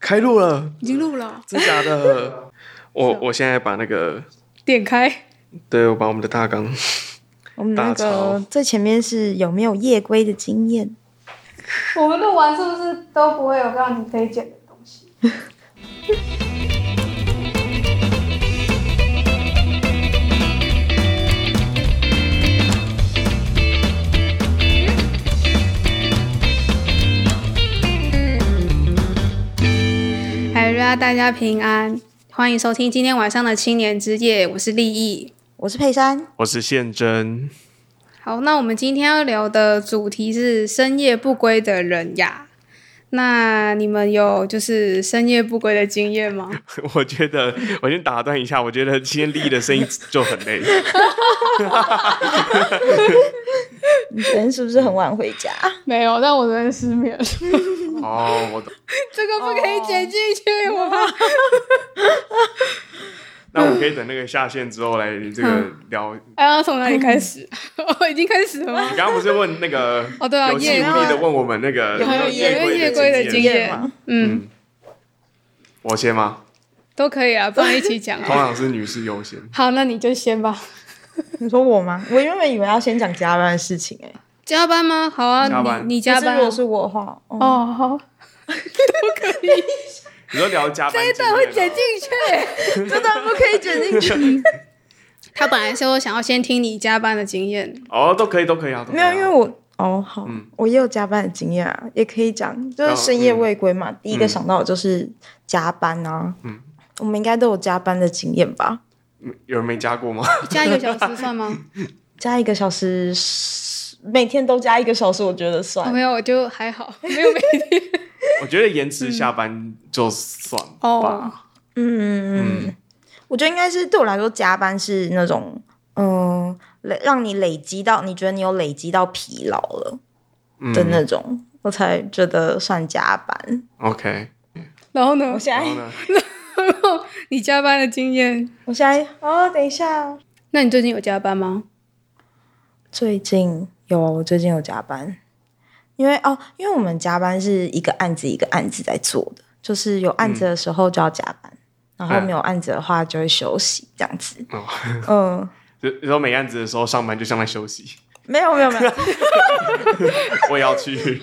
开录了， 已经录了， 真假的？我现在把那个点开， 对，我把我们的大纲， 我们那个最前面是有没有夜归的经验？ 我们录完是不是都不会有让你可以剪的东西？大家平安，欢迎收听今天晚上的青年之夜，我是立意， 我是佩珊， 我是宪真。 好，那我们今天要聊的主题是深夜不归的人呀。那你们有就是深夜不归的经验吗？ 我觉得，我先打断一下，我觉得今天立意的声音就很累。 你昨天是不是很晚回家？ 没有，但我昨天失眠。 哦，我懂。 这个不可以剪进去，我怕。 那我们可以等那个下线之后来这个聊。 要从哪里开始？已经开始了吗？ 你刚刚不是问那个对啊， 有气无力的问我们那个有没有夜归的经验吗？ 我先吗？ 都可以啊，不然一起讲啊。 通常是女士优先。 好，那你就先吧。 你说我吗？我原本以为要先讲加班的事情加班吗？好啊，你加班。 如果是我的话， 好，都可以。 你说聊加班， 这一段会剪进去， 真的不可以剪进去。 他本来说想要先听你加班的经验。 都可以啊。 没有，因为我好，我也有加班的经验啊，也可以讲，就是深夜未归嘛。第一个想到的就是加班啊。我们应该都有加班的经验吧？ 有人没加过吗？ 加1个小时算吗？ 加1个小时，每天都加1个小时，我觉得算。 没有，我就还好，没有每天。 我觉得延迟下班就算吧。 我觉得应该是对我来说，加班是那种让你累积到你觉得你有累积到疲劳了的那种，我才觉得算加班。 OK。 然后呢？ 我现在。 你加班的经验？ 我现在等一下。 那你最近有加班吗？ 最近有，我最近有加班。因为我们加班是一个案子一个案子在做的，就是有案子的时候就要加班，然后没有案子的话就会休息这样子。 你说没案子的时候上班就像在休息？ 没有。 我也要去。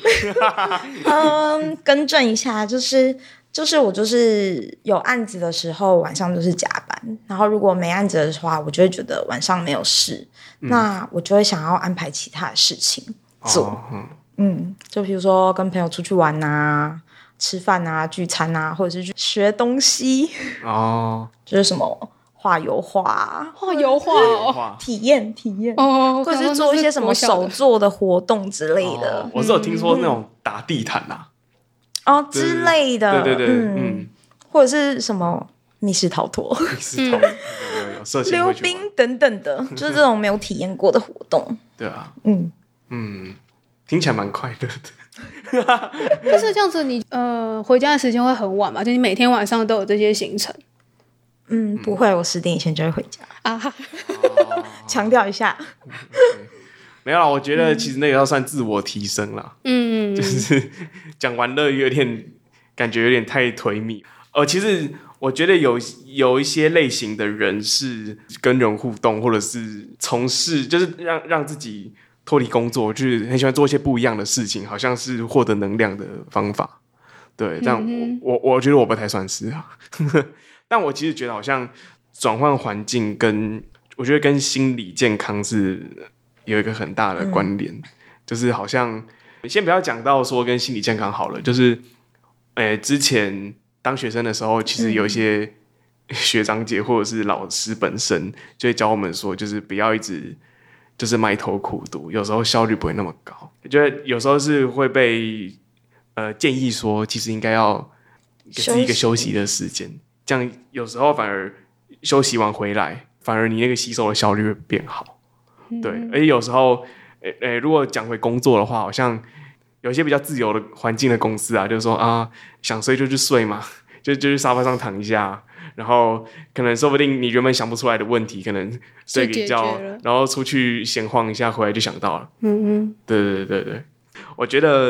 更正一下，就是我就是有案子的时候晚上就是加班，然后如果没案子的话，我就会觉得晚上没有事，那我就会想要安排其他的事情做。就比如说跟朋友出去玩啊、吃饭啊、聚餐啊，或者是去学东西。就是什么画油画体验或者是做一些什么手做的活动之类的。 我是有听说那种打地毯之类的。 对， 或者是什么密室逃脱、溜冰等等的，就是这种没有体验过的活动。 对啊。听起来蛮快乐的。 但是这样子你回家的时间会很晚嘛？就你每天晚上都有这些行程？ 不会，我10点以前就会回家啊。强调一下。 没有啦，我觉得其实那个要算自我提升啦。就是讲完了感觉有点太颓靡。其实我觉得有一些类型的人是跟人互动，或者是从事就是让自己脱离工作，就是很喜欢做一些不一样的事情，好像是获得能量的方法。对，这样我觉得我不太算是啊。但我其实觉得好像转换环境我觉得跟心理健康是有一个很大的关联。就是好像先不要讲到说跟心理健康好了，就是之前当学生的时候，其实有一些学长姐或者是老师本身就会教我们说，就是不要一直就是埋头苦读，有时候效率不会那么高。我觉得有时候是会被建议说，其实应该要给自己一个休息的时间，这样有时候反而休息完回来，反而你那个吸收的效率会变好。对，而且有时候如果讲回工作的话，好像有些比较自由的环境的公司啊，就是说想睡就去睡嘛，就去沙发上躺一下，然后可能说不定你原本想不出来的问题，可能睡个觉，然后出去闲晃一下，回来就想到了。对，我觉得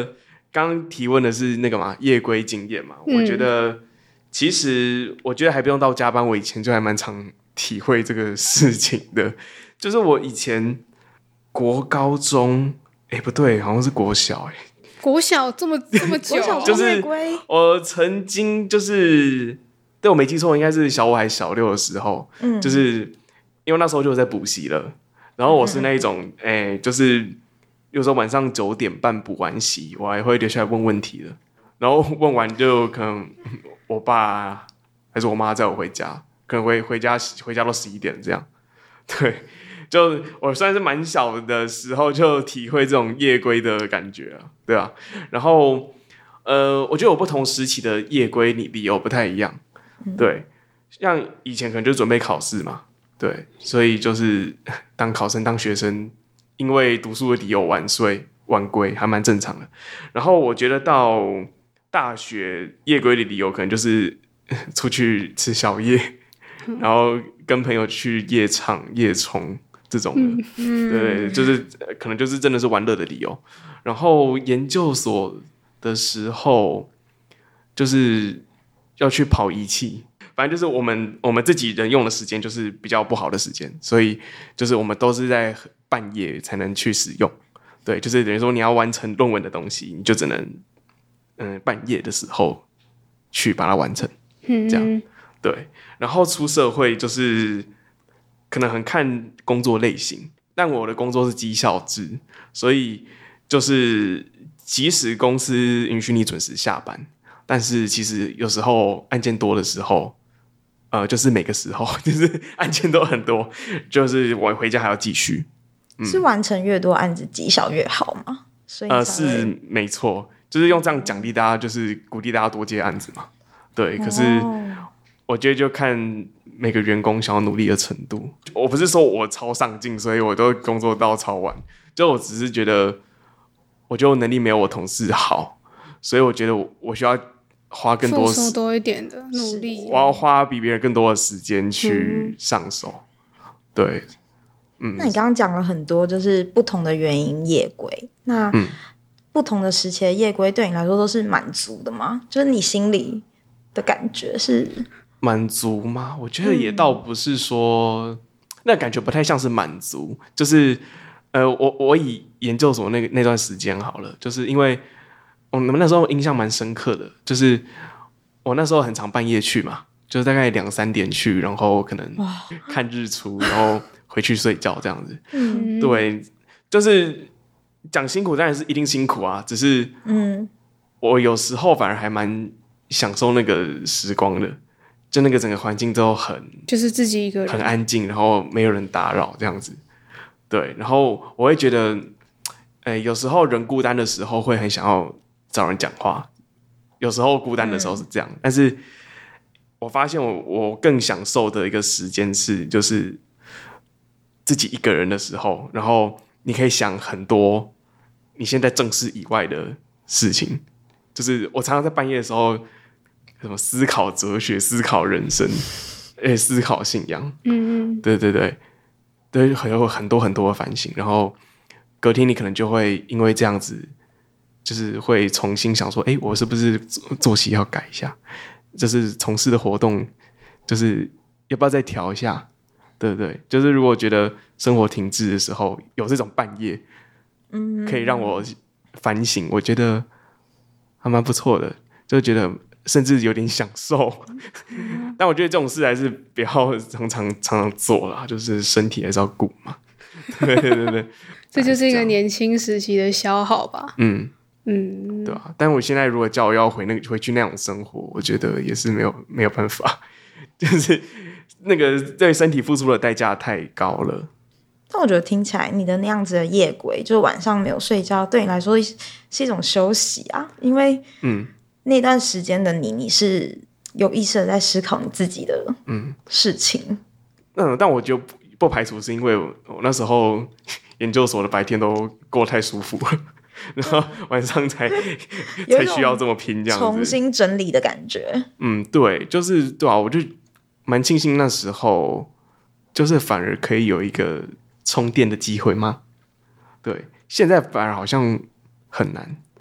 刚刚提问的是那个嘛夜归经验嘛，我觉得其实我觉得还不用到加班，我以前就还蛮常体会这个事情的。就是我以前国高中，不对，好像是国小国小这么久， 就是我曾经就是对我没记错，应该是小5还是小6的时候，就是因为那时候就有在补习了，然后我是那一种，就是有时候晚上9点半补完习，我还会留下来问问题的，然后问完就可能我爸还是我妈载我回家，可能回家到11点这样，对。就我算是蛮小的时候就体会这种夜归的感觉啊，对啊。然后我觉得我不同时期的夜归理由不太一样，对。像以前可能就准备考试嘛，对，所以就是当考生当学生，因为读书的理由晚睡晚归还蛮正常的。然后我觉得到大学夜归的理由可能就是出去吃宵夜，然后跟朋友去夜唱夜冲。这种的，对，就是可能就是真的是玩乐的理由。然后研究所的时候，就是要去跑仪器，反正就是我们自己人用的时间就是比较不好的时间，所以就是我们都是在半夜才能去使用。对，就是等于说你要完成论文的东西，你就只能半夜的时候去把它完成，这样对。然后出社会就是可能很看工作类型，但我的工作是绩效制，所以就是即使公司允许你准时下班，但是其实有时候案件多的时候，就是每个时候就是案件都很多，就是我回家还要继续。 是完成越多案子绩效越好吗？所以是没错，就是用这样奖励大家，就是鼓励大家多接案子嘛。对，可是我觉得就看每个员工想要努力的程度。我不是说我超上进，所以我都工作到超晚，就我只是觉得，我觉得我能力没有我同事好，所以我觉得我需要花更多付出多一点的努力， 我要花比别人更多的时间去上手。对， 那你刚刚讲了很多，就是不同的原因夜归，那不同的时期的夜归对你来说都是满足的吗？就是你心里的感觉是满足吗？我觉得也倒不是说，那感觉不太像是满足，就是我以研究所那段时间好了，就是因为我们那时候印象蛮深刻的，就是我那时候很常半夜去嘛，就是大概2、3点去，然后可能看日出，然后回去睡觉这样子。对，就是讲辛苦当然是一定辛苦啊，只是我有时候反而还蛮享受那个时光的。就那个整个环境都就是自己一个人很安静，然后没有人打扰这样子，对。然后我会觉得，有时候人孤单的时候会很想要找人讲话，有时候孤单的时候是这样。但是我发现我更享受的一个时间是，就是自己一个人的时候，然后你可以想很多你现在正事以外的事情。就是我常常在半夜的时候。什么思考哲学、思考人生，思考信仰，对对对，对，会有很多很多的反省，然后隔天你可能就会因为这样子，就是会重新想说，我是不是作息要改一下？就是从事的活动，就是要不要再调一下？对不对？就是如果觉得生活停滞的时候，有这种半夜，可以让我反省，我觉得还蛮不错的，就觉得。甚至有点享受，但我觉得这种事还是不要常常做啦，就是身体还是要顾嘛。对对对， 这就是一个年轻时期的消耗吧。 对啊。但我现在如果叫我要回去那种生活，我觉得也是没有办法，就是那个对身体付出的代价太高了。 但我觉得听起来你的那样子的夜归，就是晚上没有睡觉，对你来说是一种休息啊，因为那段时间的你是有意识的在思考你自己的事情。 但我就不排除是因为我那时候研究所的白天都过得太舒服了，然后晚上才需要这么拼，这样子重新整理的感觉。 对，就是对啊，我就蛮庆幸那时候，就是反而可以有一个充电的机会吗？对，现在反而好像很难。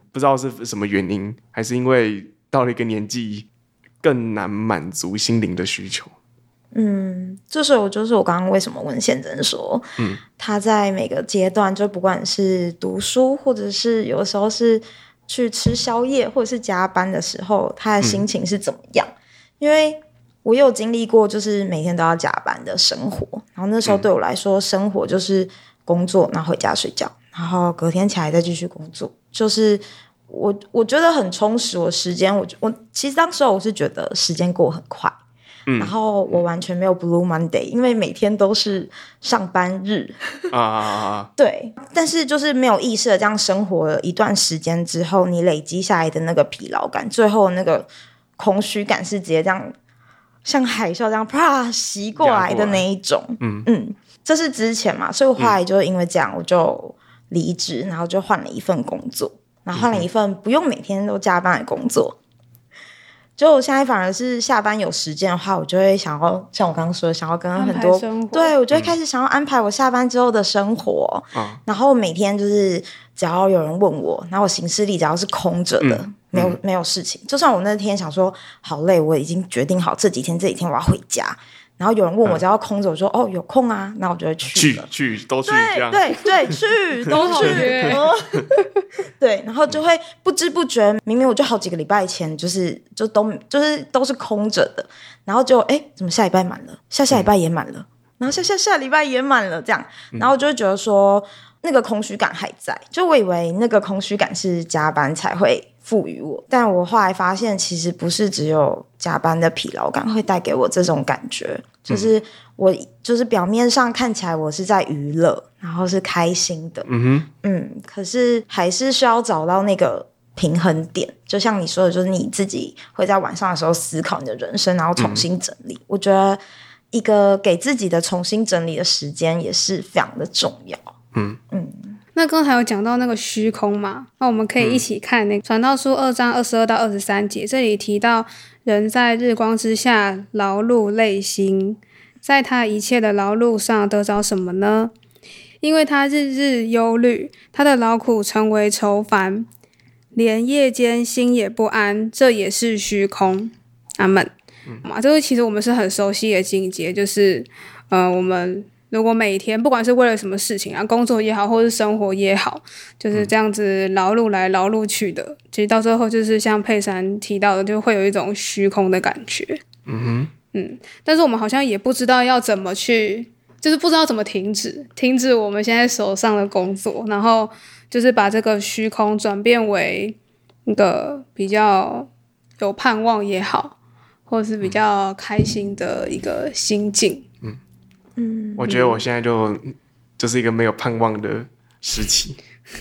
不知道是什么原因，还是因为到了一个年纪更难满足心灵的需求。 这时候就是我刚刚为什么问宪真说，他在每个阶段，就不管是读书，或者是有的时候是去吃宵夜，或者是加班的时候，他的心情是怎么样？因为我有经历过，就是每天都要加班的生活，然后那时候对我来说，生活就是工作，然后回家睡觉，然后隔天起来再继续工作，就是我觉得很充实我的时间。我其实当时我是觉得时间过很快。然后我完全没有 Blue Monday， 因为每天都是上班日对，但是就是没有意识的这样生活了一段时间之后，你累积下来的那个疲劳感，最后那个空虚感是直接这样像海啸这样啪袭过来的那一种。这是之前嘛，所以我后来就因为这样我就离职，然后就换了一份工作，然后换了一份不用每天都加班的工作。就我现在反而是下班有时间的话，我就会想要像我刚刚说的，想要跟很多对我就会开始想要安排我下班之后的生活。然后每天就是只要有人问我，然后我行事历只要是空着的，没有事情，就算我那天想说好累，我已经决定好这几天我要回家，然后有人问我只要空着，我说有空啊，那我就会去了， 都去这样， 对去都去对，然后就会不知不觉，明明我就好几个礼拜前都是空着的，然后就怎么下礼拜满了，下礼拜也满了，然后下礼拜也满了，这样，然后就会觉得说那个空虚感还在，就我以为那个空虚感是加班才会赋予我，但我后来发现其实不是只有加班的疲劳感会带给我这种感觉，就是我就是表面上看起来我是在娱乐，然后是开心的，可是还是需要找到那个平衡点，就像你说的，就是你自己会在晚上的时候思考你的人生，然后重新整理。我觉得一个给自己的重新整理的时间也是非常的重要。 那刚才有讲到那个虚空嘛，那我们可以一起看那个传道书2章22到23节，这里提到人在日光之下劳碌累心，在他一切的劳碌上得着什么呢？因为他日日忧虑，他的劳苦成为愁烦，连夜间心也不安，这也是虚空。阿们。这个其实我们是很熟悉的境界，就是我们如果每天不管是为了什么事情啊，工作也好或是生活也好，就是这样子劳碌来劳碌去的，其实到最后就是像佩珊提到的，就会有一种虚空的感觉。但是我们好像也不知道要怎么去，就是不知道怎么停止我们现在手上的工作，然后就是把这个虚空转变为一个比较有盼望也好，或是比较开心的一个心境。 我觉得我现在就是一个没有盼望的时期。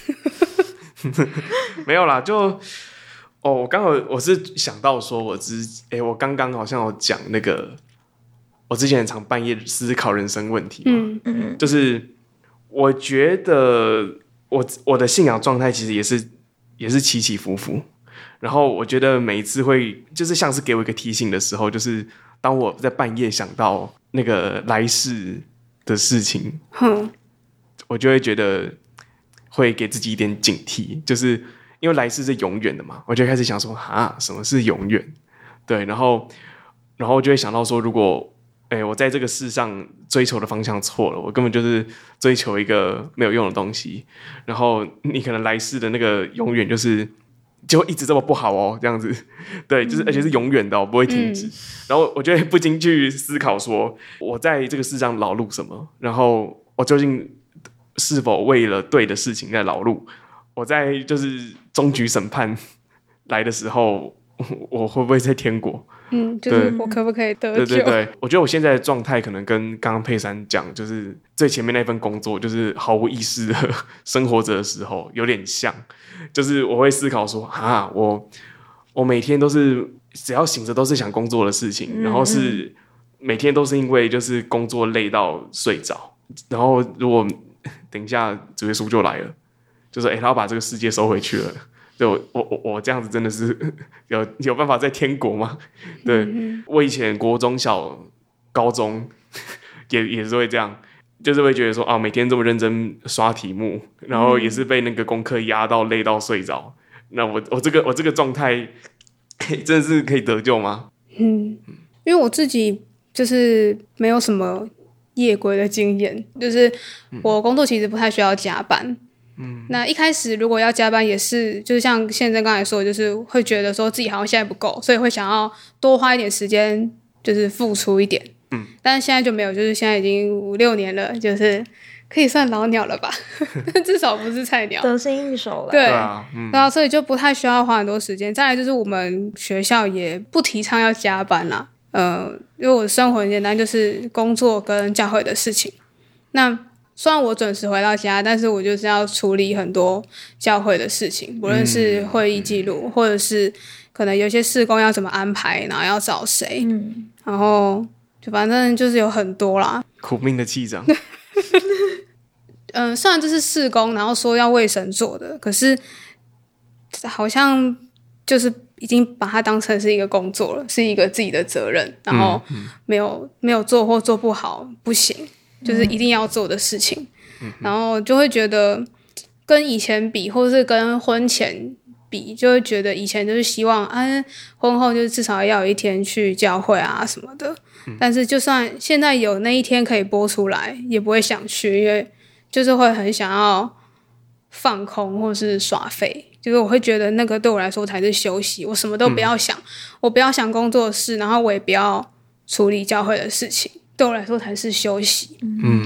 没有啦，我刚好我是想到说我刚刚好像有讲那个，我之前很常半夜思考人生问题嘛，就是我觉得我的信仰状态其实也是起起伏伏，然后我觉得每一次会就是像是给我一个提醒的时候，就是当我在半夜想到那个来世的事情，我就会觉得会给自己一点警惕，就是因为来世是永远的嘛，我就开始想说什么是永远？对，然后我就会想到说，如果我在这个世上追求的方向错了，我根本就是追求一个没有用的东西，然后你可能来世的那个永远就一直这么不好哦，这样子，对，就是而且是永远的，不会停止。然后我就会不禁去思考说，我在这个世上劳碌什么？然后我究竟是否为了对的事情在劳碌？我在就是终局审判来的时候，我会不会在天国？ 就是我可不可以得救？ 对，我觉得我现在的状态可能跟刚刚佩珊讲，就是最前面那份工作，就是毫无意识的生活着的时候，有点像，就是我会思考说，我每天都是只要醒着都是想工作的事情，然后是每天都是因为就是工作累到睡着，然后如果等一下主耶稣就来了，就说他要把这个世界收回去了。对，我这样子真的是有办法在天国吗？对，我以前国中小高中也是会这样，就是会觉得说每天这么认真刷题目，然后也是被那个功课压到累到睡着， 那我这个状态真的是可以得救吗？ 因为我自己就是没有什么夜归的经验，就是我工作其实不太需要加班。那一开始如果要加班也是，就是像宪真刚才说的，就是会觉得说自己好像现在不够，所以会想要多花一点时间，就是付出一点。但是现在就没有，就是现在已经5-6年了，就是可以算老鸟了吧，至少不是菜鸟， 得心应手了。 对啊， 对啊，所以就不太需要花很多时间。再来就是我们学校也不提倡要加班啦，因为我的生活很简单，就是工作跟教会的事情。那虽然我准时回到家，但是我就是要处理很多教会的事情，不论是会议记录，或者是可能有些事工要怎么安排，然后要找谁，然后就反正就是有很多啦。 苦命的气长。 虽然这是事工，然后说要为神做的，可是好像就是已经把它当成是一个工作了，是一个自己的责任，然后没有做或做不好不行，就是一定要做的事情。然后就会觉得跟以前比，或是跟婚前比，就会觉得以前就是希望婚后就是至少要有一天去教会啊什么的。但是就算现在有那一天可以播出来，也不会想去，因为就是会很想要放空或是耍废，就是我会觉得那个对我来说才是休息，我什么都不要想，我不要想工作的事，然后我也不要处理教会的事情，对我来说才是休息。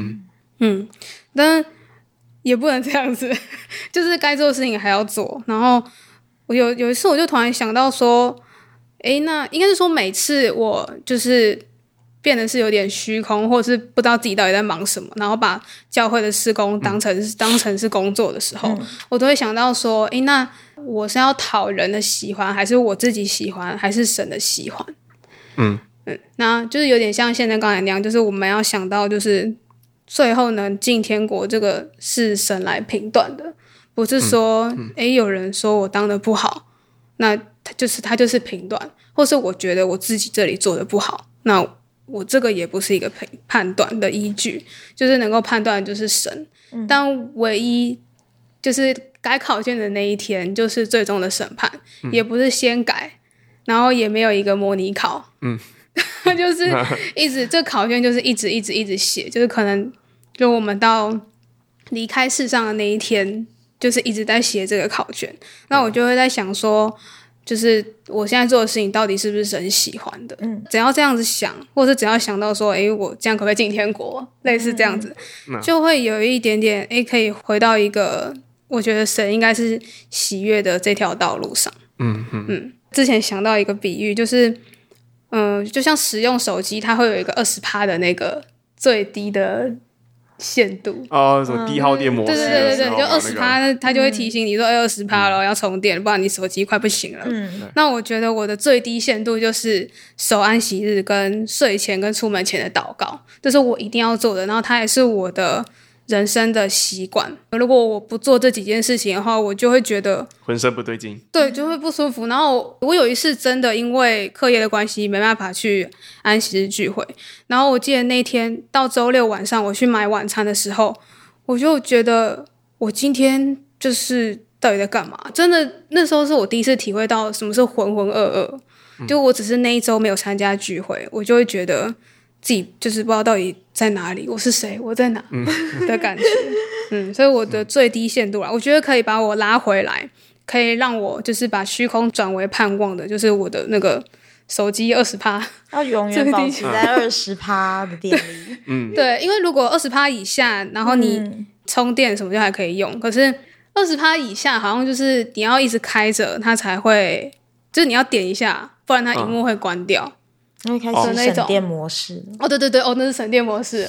但也不能这样子，就是该做的事情还要做。然后我有一次我就突然想到说，那应该是说每次我就是变得是有点虚空，或者是不知道自己到底在忙什么，然后把教会的事工当成是工作的时候，我都会想到说，那我是要讨人的喜欢，还是我自己喜欢，还是神的喜欢？那就是有点像现在刚才那样，就是我们要想到，就是最后能进天国，这个是神来评断的，不是说有人说我当的不好，那他就是评断，或是我觉得我自己这里做的不好，那我这个也不是一个判断的依据，就是能够判断的就是神。但唯一就是改考卷的那一天就是最终的审判，也不是先改，然后也没有一个模拟考，就是一直这考卷就是一直写，就是可能就我们到离开世上的那一天，就是一直在写这个考卷。那我就会在想说，就是我现在做的事情到底是不是神喜欢的？只要这样子想，或者只要想到说，我这样可不可以进天国？类似这样子，就会有一点点，可以回到一个我觉得神应该是喜悦的这条道路上。之前想到一个比喻，就是就像使用手机，它会有一个20%的那个最低的限度什么低耗电模式？ 对，就20%，它就会提醒你说20%了，要充电，不然你手机快不行了。那我觉得我的最低限度就是守安息日跟睡前跟出门前的祷告，这是我一定要做的，然后它也是我的人生的习惯。如果我不做这几件事情的话，我就会觉得浑身不对劲， 对，就会不舒服。然后我有一次真的因为课业的关系没办法去安息日聚会，然后我记得那天到周六晚上我去买晚餐的时候，我就觉得我今天就是到底在干嘛？真的那时候是我第一次体会到什么是浑浑噩噩，就我只是那一周没有参加聚会，我就会觉得自己就是不知道到底在哪里，我是谁，我在哪的感觉。所以我的最低限度啦，我觉得可以把我拉回来，可以让我就是把虚空转为盼望的，就是我的那个手机20%， 要永远保持在20%的电力。 对，因为如果20%以下，然后你充电什么就还可以用，可是20%以下好像就是你要一直开着它才会，就是你要点一下，不然它荧幕会关掉。 因为开始省电模式。 对，那是省电模式。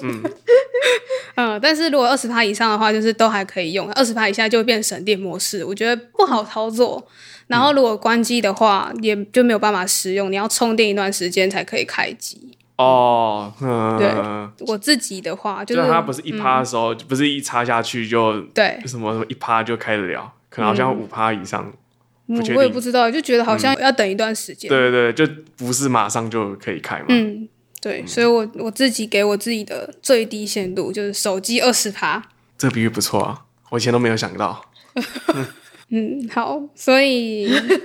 但是如果20%以上的话，就是都还可以用；20%以下就会变省电模式，我觉得不好操作。然后如果关机的话，也就没有办法使用，你要充电一段时间才可以开机。对，我自己的话就是它不是1%的时候，不是一插下去就对什么1%就开得了，可能好像5%以上。 我也不知道，就觉得好像要等一段时间。 对，就不是马上就可以开嘛。 对，所以我自己给我自己的最低限度就是手机20%。 这个比喻不错啊，我以前都没有想到。 好，所以你们为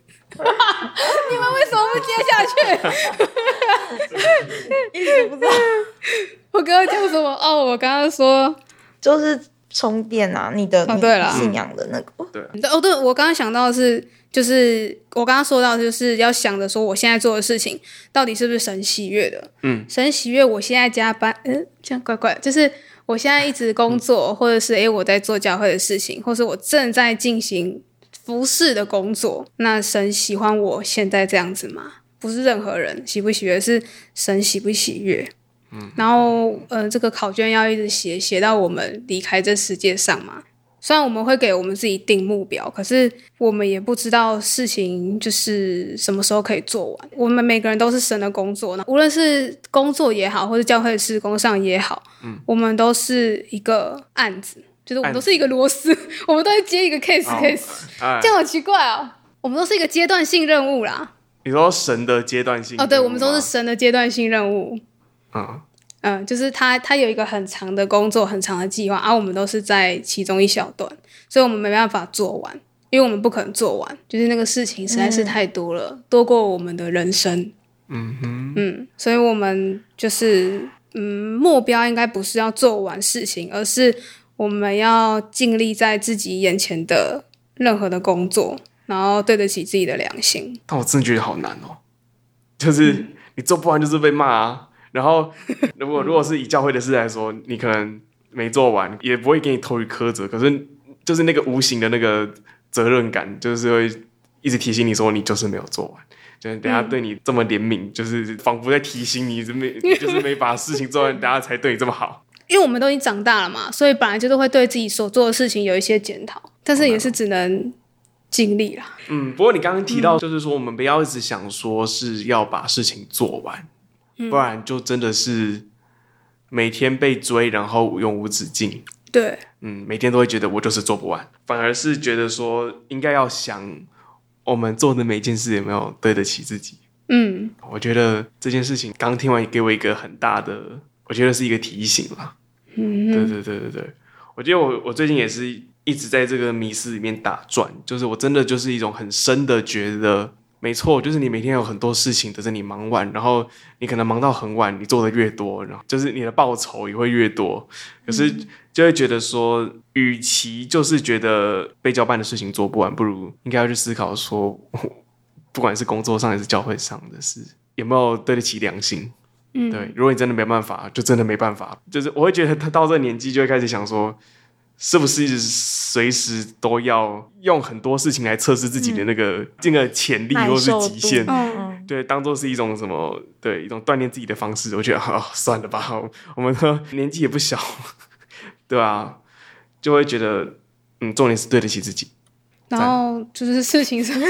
什么不接下去？ 一直不知道我刚刚讲什么？哦，我刚刚说就是充电啊，你的对啦信仰的那个， 对，我刚刚想到的是，就是我刚刚说到，就是要想着说，我现在做的事情到底是不是神喜悦的？神喜悦，我现在加班，这样怪怪的，就是我现在一直工作，或者是我在做教会的事情，或是我正在进行服侍的工作，那神喜欢我现在这样子吗？不是任何人喜不喜悦，是神喜不喜悦。然后这个考卷要一直写到我们离开这世界上嘛。虽然我们会给我们自己定目标，可是我们也不知道事情就是什么时候可以做完。我们每个人都是神的工作，无论是工作也好，或是教会的事工上也好，我们都是一个案子，就是我们都是一个螺丝，我们都会接一个 case，这样好奇怪哦。我们都是一个阶段性任务啦。 你说神的阶段性任务吗？ 对，我们都是神的阶段性任务。就是他有一个很长的工作，很长的计划，我们都是在其中一小段，所以我们没办法做完，因为我们不可能做完，就是那个事情实在是太多了，多过我们的人生。所以我们就是目标应该不是要做完事情，而是我们要尽力在自己眼前的任何的工作，然后对得起自己的良心。 但我真的觉得好难哦，就是你做不完就是被骂啊。然后如果是以教会的事来说，你可能没做完，也不会给你投予苛责，可是就是那个无形的那个责任感，就是会一直提醒你说你就是没有做完，就是等下对你这么怜悯，就是仿佛在提醒你就是没把事情做完，等下才对你这么好。 因为我们都已经长大了嘛，所以本来就是会对自己所做的事情有一些检讨，但是也是只能尽力啦。 不过你刚刚提到就是说我们不要一直想说是要把事情做完，不然就真的是每天被追，然后永无止境。 对， 每天都会觉得我就是做不完，反而是觉得说应该要想我们做的每一件事有没有对得起自己。我觉得这件事情刚听完给我一个很大的，我觉得是一个提醒啦。对，我觉得我最近也是一直在这个迷思里面打转，就是我真的就是一种很深的觉得。没错，就是你每天有很多事情等着你忙完，然后你可能忙到很晚，你做的越多，然后就是你的报酬也会越多。可是就会觉得说，与其就是觉得被交办的事情做不完，不如应该要去思考说，不管是工作上还是教会上的事，有没有对得起良心。对，如果你真的没办法，就真的没办法。就是我会觉得他到这个年纪就会开始想说，是不是随时都要用很多事情来测试自己的那个这个潜力或是极限？对，当做是一种什么？对，一种锻炼自己的方式。我觉得算了吧，我们的年纪也不小，对啊，就会觉得重点是对得起自己。 然后就是事情虽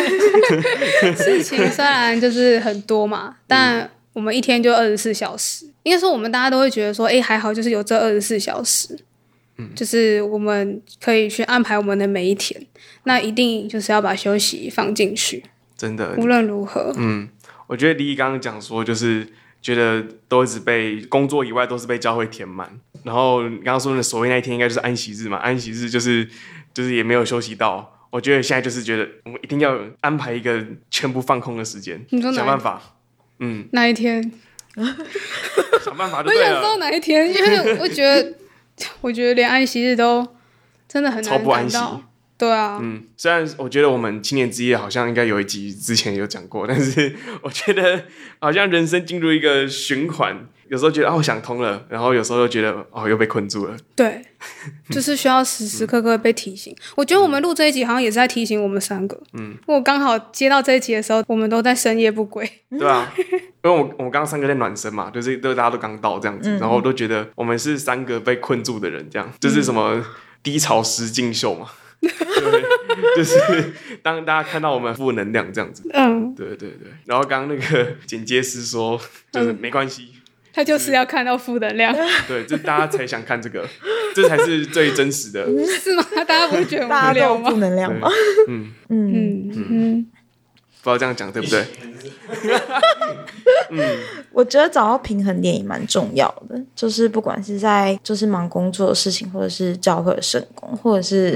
然就是很多嘛，但我们一天就24小时。应该说我们大家都会觉得说，还好就是有这24小时。就是我们可以去安排我们的每一天，那一定就是要把休息放进去， 真的， 无论如何。 我觉得李毅刚刚讲说，就是觉得都一直被工作以外都是被教会填满，然后你刚刚说的所谓那一天应该就是安息日嘛，安息日就是也没有休息到。我觉得现在就是觉得我们一定要安排一个全部放空的时间，想办法。 哪一天？ 想办法就对了。 我想知道哪一天，因为我觉得连安息日都真的很难超不安息。 对啊， 虽然我觉得我们青年之夜好像应该有一集之前有讲过，但是我觉得好像人生进入一个循环，有时候觉得我想通了，然后有时候又觉得又被困住了。 对，就是需要时时刻刻被提醒。我觉得我们录这一集好像也是在提醒我们3个。我刚好接到这一集的时候，我们都在深夜不归。 对啊，因为我们刚刚3个在暖身嘛，就是大家都刚到这样子，然后我都觉得我们是3个被困住的人，这样就是什么低潮实境秀嘛。对，就是当大家看到我们负能量这样子。对。然后刚刚那个剪接师说，就是没关系。 他就是要看到负能量， 对，这大家才想看这个，这才是最真实的， 是吗？大家不会觉得很无聊吗？ 负能量吗？ 不知道这样讲对不对？ 我觉得找到平衡点也蛮重要的，就是不管是在就是忙工作的事情，或者是教会的圣工，或者是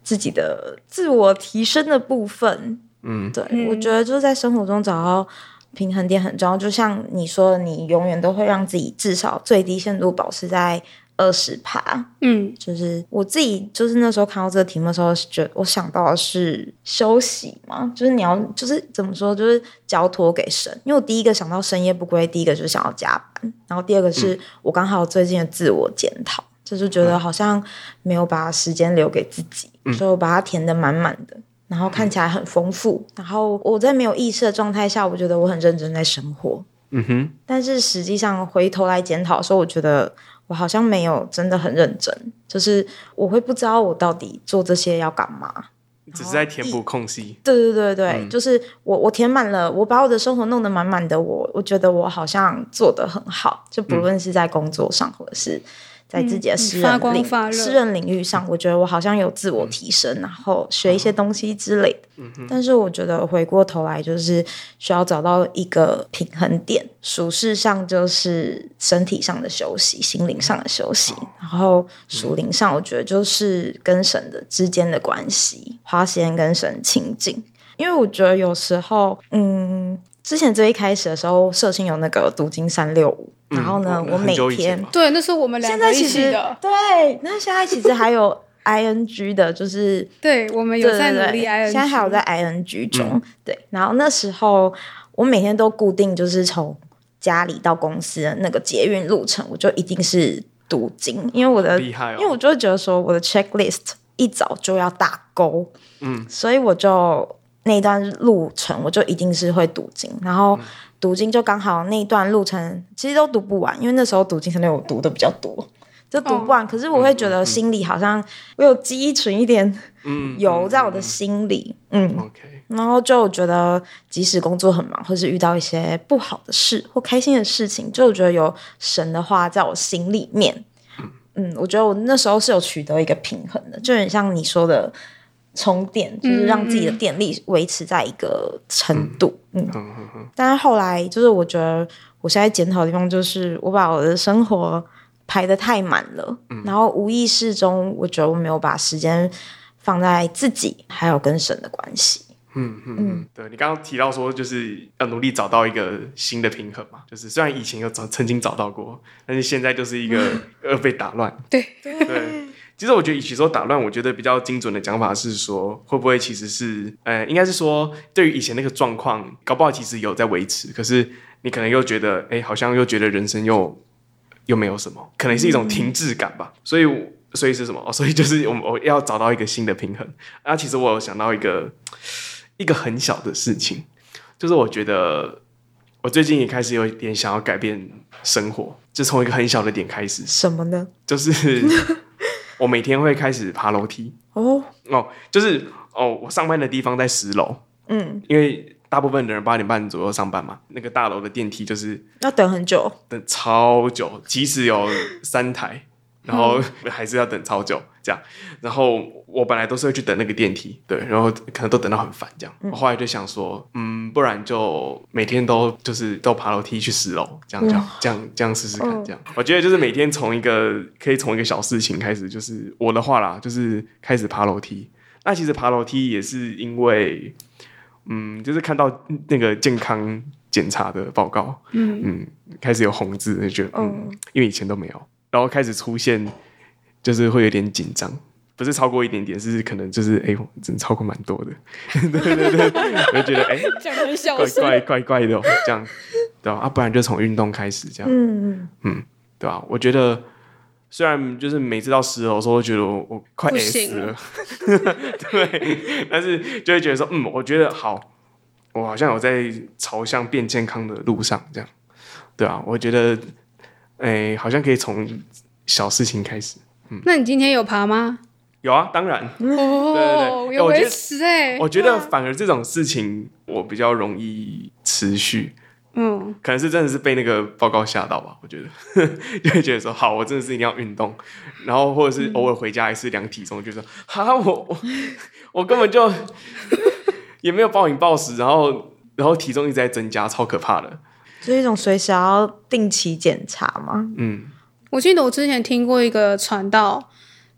自己的自我提升的部分。对，我觉得就是在生活中找到平衡点很重要。就像你说的，你永远都会让自己至少最低限度保持在20%。就是我自己就是那时候看到这个题目的时候，我想到的是休息嘛，就是你要就是怎么说，就是交托给神。因为我第一个想到深夜不归，第一个就是想要加班，然后第二个是我刚好最近的自我检讨，就是觉得好像没有把时间留给自己，所以我把它填得满满的。然后看起来很丰富，然后我在没有意识的状态下，我觉得我很认真在生活。但是实际上回头来检讨的时候，我觉得我好像没有真的很认真，就是我会不知道我到底做这些要干嘛， 只是在填补空隙。 对，就是我填满了，我把我的生活弄得满满的，我觉得我好像做得很好，就不论是在工作上或者是在自己的私人领域上，我觉得我好像有自我提升，然后学一些东西之类的。但是我觉得回过头来就是需要找到一个平衡点，属事上就是身体上的休息，心灵上的休息，然后属灵上我觉得就是跟神的之间的关系，花时间跟神亲近。因为我觉得有时候之前最一开始的时候，社青有那个读经365，然后呢，我每天对，那是我们两个一起的。 对，那现在其实还有 ing 的，就是对我们有在努力 ing， 现在还有在 ing 中。对，然后那时候我每天都固定，就是从家里到公司的那个捷运路程，我就一定是读经，因为因为我就会觉得说我的 checklist 一早就要打勾，所以我就那一段路程我就一定是会读经，然后读经就刚好那一段路程其实都读不完，因为那时候读经365我读的比较多，就读不完。可是我会觉得心里好像我有积存一点油在我的心里，然后就觉得即使工作很忙，或是遇到一些不好的事或开心的事情，就觉得有神的话在我心里面。我觉得我那时候是有取得一个平衡的，就很像你说的充电，就是让自己的电力维持在一个程度。但是后来就是我觉得我现在检讨的地方就是我把我的生活排得太满了，然后无意识中我觉得我没有把时间放在自己还有跟神的关系。 对，你刚刚提到说就是要努力找到一个新的平衡嘛，就是虽然以前有曾经找到过，但是现在就是一个被打乱。 对， 其实我觉得与其说打乱，我觉得比较精准的讲法是说，会不会其实是应该是说对于以前那个状况，搞不好其实有在维持，可是你可能又觉得好像又觉得人生又没有什么，可能是一种停滞感吧。所以是什么？所以就是我要找到一个新的平衡。其实我有想到一个很小的事情，就是我觉得我最近也开始有一点想要改变生活，就从一个很小的点开始。 什么呢？ 就是我每天会开始爬楼梯。就是我上班的地方在10楼，因为大部分的人8点半左右上班嘛，那个大楼的电梯就是要等很久， 等超久，即使有3台。然后还是要等超久这样，然后我本来都是会去等那个电梯，对，然后可能都等到很烦这样。我后来就想说，不然就每天都爬楼梯去10楼，这样试试看，这样。我觉得就是每天可以从一个小事情开始，就是我的话啦，就是开始爬楼梯。那其实爬楼梯也是因为，就是看到那个健康检查的报告，开始有红字，就觉得因为以前都没有。然后开始出现，就是会有点紧张，不是超过一点点，是可能就是真的超过蛮多的，对，我就觉得讲得很小声， 怪的这样，对吧？不然就从运动开始这样，对吧？我觉得虽然就是每次到10楼的时候，我觉得我快 S 了，对，但是就会觉得说，我觉得好，我好像有在朝向变健康的路上，这样，对啊，我觉得。好像可以从小事情开始。 那你今天有爬吗？ 有啊，当然。对， 有维持我觉得反而这种事情我比较容易持续。可能是真的是被那个报告吓到吧，我觉得就会觉得说，好，我真的是一定要运动，然后或者是偶尔回家还是量体重，就说，我根本就也没有暴饮暴食，然后体重一直在增加，超可怕的。 就是一种随时要定期检查吗？ 我记得我之前听过一个传道，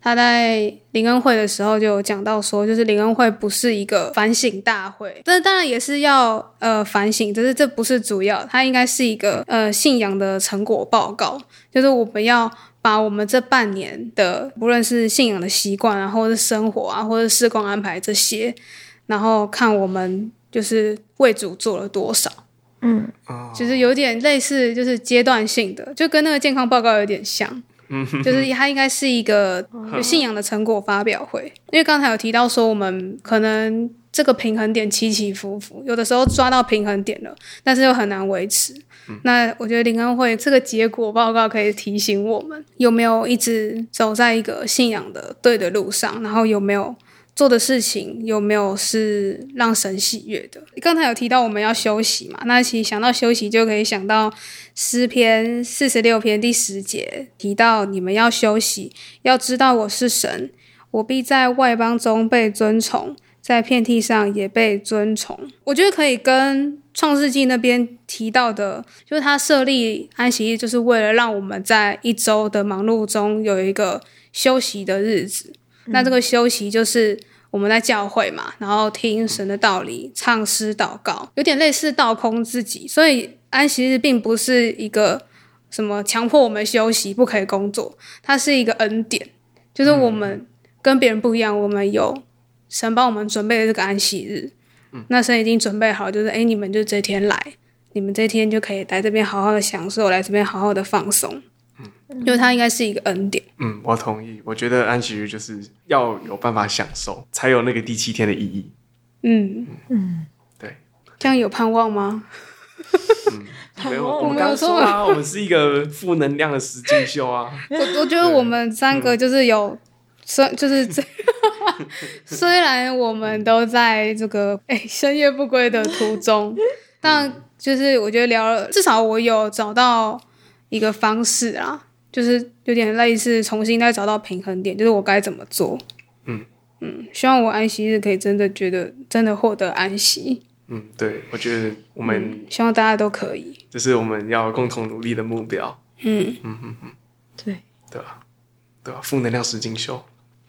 他在灵恩会的时候就有讲到说，就是灵恩会不是一个反省大会，但当然也是要反省，只是这不是主要，它应该是一个信仰的成果报告，就是我们要把我们这半年的不论是信仰的习惯啊，或者是生活啊，或者是事工安排这些，然后看我们就是为主做了多少。就是有点类似，就是阶段性的，就跟那个健康报告有点像。就是它应该是一个信仰的成果发表会，因为刚才有提到说我们可能这个平衡点起起伏伏，有的时候抓到平衡点了，但是又很难维持。那我觉得灵恩会这个结果报告可以提醒我们，有没有一直走在一个信仰的对的路上，然后有没有做的事情有没有是让神喜悦的。刚才有提到我们要休息嘛，那其实想到休息就可以想到诗篇46篇第10节提到你们要休息，要知道我是神，我必在外邦中被尊崇，在遍地上也被尊崇。我觉得可以跟创世纪那边提到的，就是他设立安息日就是为了让我们在一周的忙碌中有一个休息的日子。那这个休息就是我们在教会嘛，然后听神的道理，唱诗祷告，有点类似倒空自己。所以安息日并不是一个什么强迫我们休息不可以工作，它是一个恩典，就是我们跟别人不一样，我们有神帮我们准备的这个安息日。那神已经准备好，就是你们就这天来，你们这天就可以来这边好好的享受，来这边好好的放松。因为它应该是一个恩典。 我同意。我觉得安息日就是要有办法享受，才有那个第7天的意义。对。 这样有盼望吗？ 没有，我们刚刚说啊，我们是一个负能量的实境秀啊。 我觉得我们3个就是有，就是虽然我们都在这个深夜不归的途中，但就是我觉得聊了，至少我有找到一个方式啊，就是有点类似重新再找到平衡点，就是我该怎么做。希望我安息日可以真的觉得真的获得安息。 对，我觉得我们希望大家都可以， 这是我们要共同努力的目标。 对吧？负能量实境秀。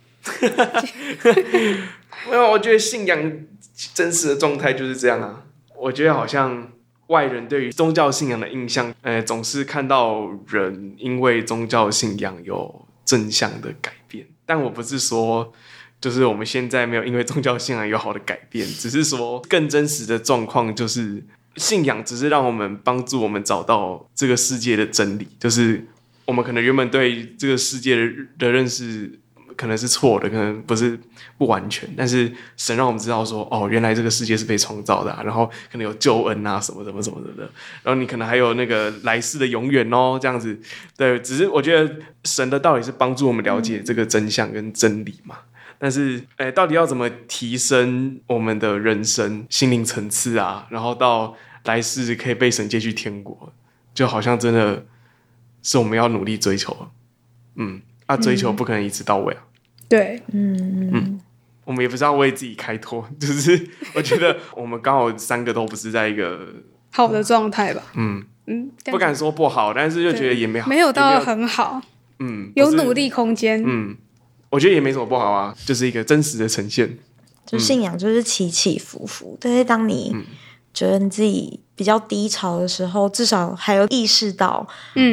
没有，我觉得信仰真实的状态就是这样啊。我觉得好像外人对于宗教信仰的印象，总是看到人因为宗教信仰有正向的改变，但我不是说就是我们现在没有因为宗教信仰有好的改变，只是说更真实的状况就是信仰只是让我们帮助我们找到这个世界的真理，就是我们可能原本对这个世界的认识可能是错的，可能不是不完全，但是神让我们知道说，原来这个世界是被创造的然后可能有救恩啊，什么什么什么的，然后你可能还有那个来世的永远这样子。对，只是我觉得神的道理是帮助我们了解这个真相跟真理嘛。但是，到底要怎么提升我们的人生心灵层次啊？然后到来世可以被神接去天国，就好像真的是我们要努力追求的。追求不可能一次到位啊。 对， 我们也不是要为自己开脱，就是我觉得我们刚好3个都不是在一个好的状态吧。 不敢说不好，但是就觉得也没有到很好。有努力空间。 我觉得也没什么不好啊，就是一个真实的呈现。 就信仰就是起起伏伏，但是当你觉得你自己比较低潮的时候，至少还有意识到，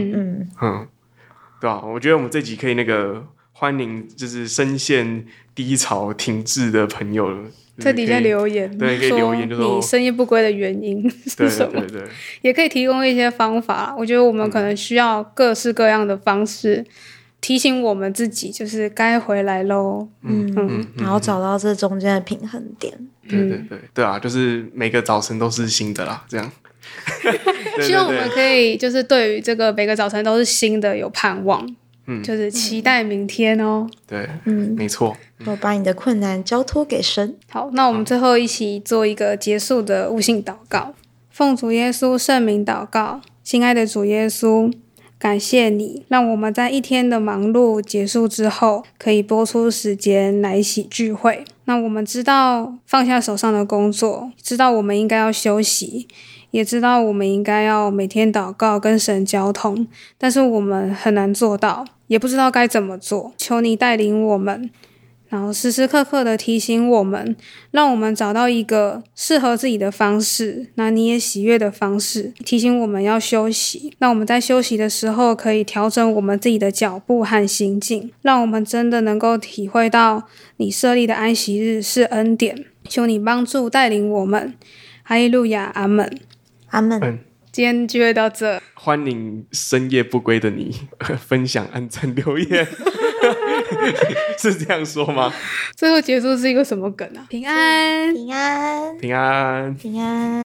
对吧？我觉得我们这集可以那个欢迎，就是深陷低潮停滞的朋友， 在底下留言， 对，可以留言，就说你深夜不归的原因是什么？ 对， 也可以提供一些方法。我觉得我们可能需要各式各样的方式。提醒我们自己，就是该回来咯。 然后找到这中间的平衡点。 对啊，就是每个早晨都是新的啦，这样。 希望我们可以就是对于这个每个早晨都是新的，有盼望。就是期待明天哦。 对，没错。 我把你的困难交托给神。 好，那我们最后一起做一个结束的悟性祷告。奉主耶稣圣名祷告，亲爱的主耶稣。感谢你，让我们在一天的忙碌结束之后，可以拨出时间来一起聚会。那我们知道放下手上的工作，知道我们应该要休息，也知道我们应该要每天祷告跟神交通，但是我们很难做到， 也不知道该怎么做，求你带领我们，然后时时刻刻的提醒我们，让我们找到一个适合自己的方式，那你也喜悦的方式，提醒我们要休息，让我们在休息的时候可以调整我们自己的脚步和心境，让我们真的能够体会到你设立的安息日是恩典。求你帮助带领我们，哈利路亚，阿们， 阿们。 今天聚会到这， 欢迎深夜不归的你分享、按赞、留言，是这样说吗？ 最后结束是一个什么梗啊？平安， 平安， 平安， 平安。